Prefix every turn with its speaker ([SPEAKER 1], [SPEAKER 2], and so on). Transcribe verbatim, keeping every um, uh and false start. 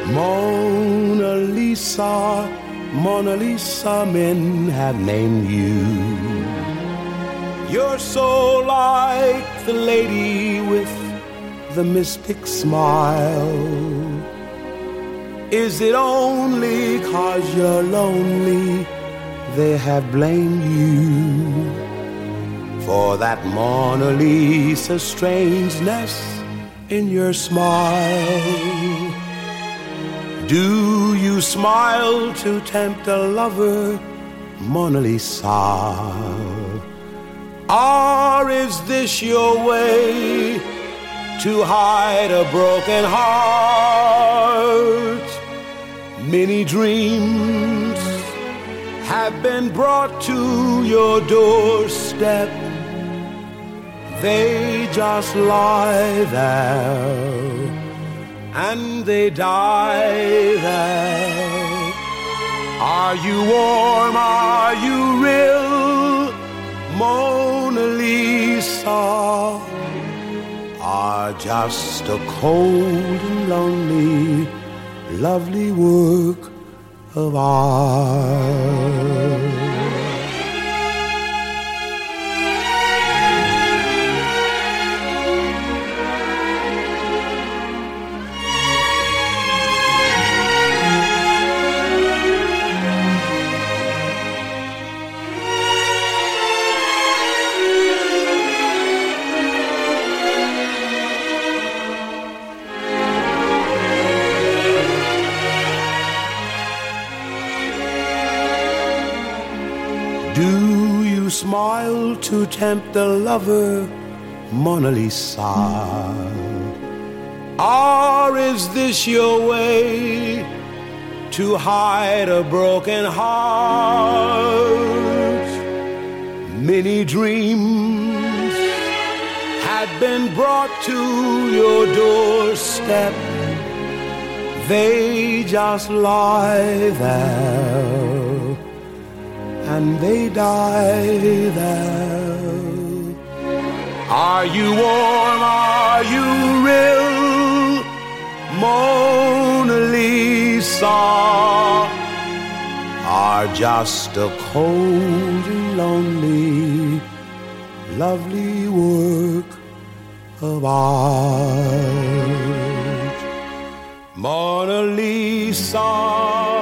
[SPEAKER 1] Mona Lisa, Mona Lisa, men have named you. You're so like the lady with the mystic smile. Is it only 'cause you're lonely they have blamed you for that Mona Lisa strangeness in your smile? Do you smile to tempt a lover, Mona Lisa? Or is this your way to hide a broken heart? Many dreams have been brought to your doorstep. They just lie there and they die there. Are you warm? Are you real, Mona Lisa? Are just a cold and lonely, lovely work of art. Do you smile to tempt a lover, Mona Lisa? Or is this your way to hide a broken heart? Many dreams had been brought to your doorstep. They just lie there and they die there. Are you warm? Are you real, Mona Lisa? Are just a cold and lonely, lovely work of art. Mona Lisa.